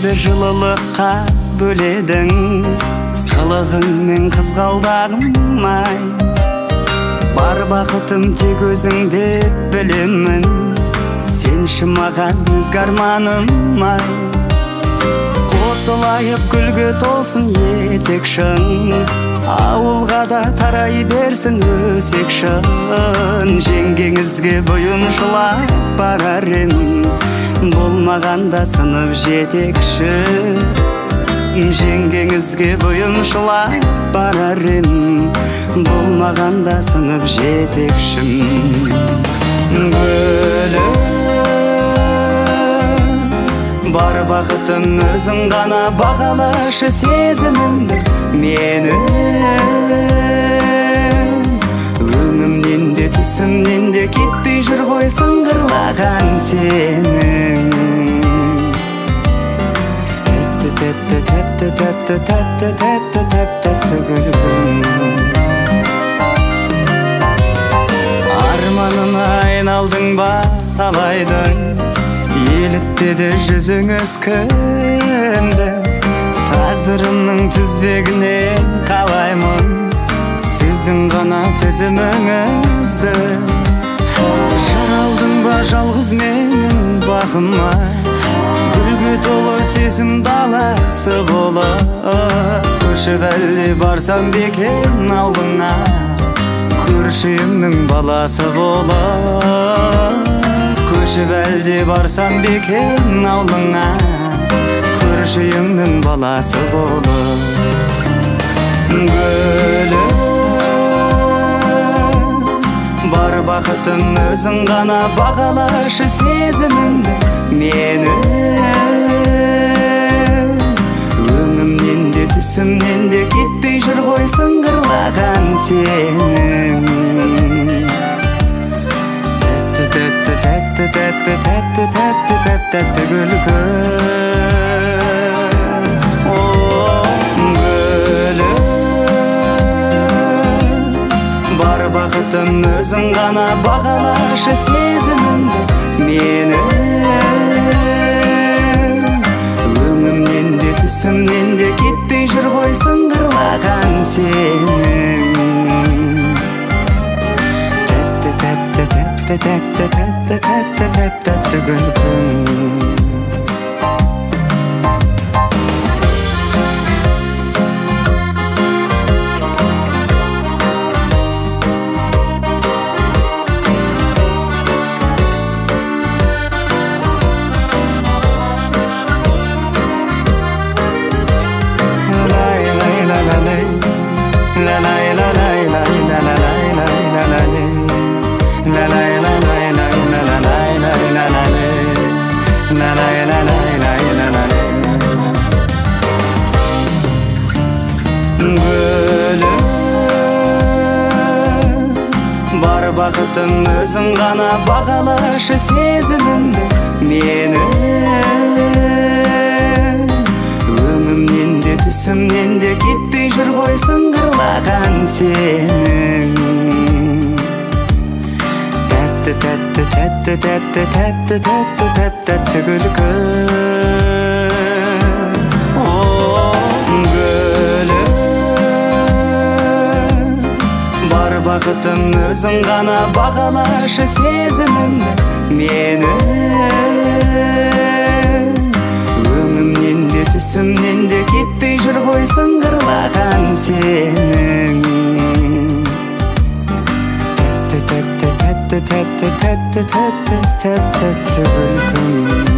өзіңді жылылыққа бөледің, қылығыңмен қызғалдағым ай. Бар бақытым тек өзіңде білемін, сенші маған ізгі арманым ай. Қосылайып гүлге толсын етекшің, ауылға да тарай берсін өсекшін. Жеңгеңізге бойымшылап барар ем, болмағанда сынып жетекші. Жеңгеңізге бойымшылап барар ем, болмағанда сынып жетекшім. Гүлім, бар бақытым өзің ғана бағалашы сезімімді менің. Өңімнен де түсімнен де кетпей жүр ғой сыңғырлаған сенің. Тәтті тәтті тәтті тәтті тәтті тәтті тәтті гүлім. Арманына айналдың ба талайдың, елітпеді жүзіңіз кімді. Тағдырымның тізбегінен қалаймын сіздің ғана төзіміңізді. Жаралдың ба жалғыз менің бағыма, гүлге толы сезім даласы болып. Көшіп әлде барсам бекен ауылыңа, көрші-емнің баласы болып. Көшіп әлде барсам бекен ауылыңа, көрші-емнің баласы болып. Гүлім, бар бақытым өзің ғана бағалашы сезімімді менің. Өңімнен де түсімнен де кетпей жүр ғой сыңғырлаған сенің. Тәтті тәтті тәтті тәтті тәтті тәтті тәтті гүлгүл. Бар бақытым өзің ғана бағалашы сезімімді менің. Өңімнен де түсімнен де кетпей жүр ғой сыңғырлаған сенің. Тәтті тәтті тәтті тәтті тәтті тәтті тәтті тәтті гүлгүл. Бар бақытым өзің ғана бағалашы сезімімді менің. Өңімнен де түсімнен де кетпей жүр ғой сыңғырлаған сенің. Тәтті тәтті тәтті тәтті тәтті тәтті тәтті тәтті гүлгүл. Бар бақытым өзің ғана бағалашы сезімімді менің. Өңімнен де түсімнен де кетпей жүр ғой сыңғырлаған сенің. Тәтті тәтті тәтті тәтті тәтті тәтті тәтті гүлгүл.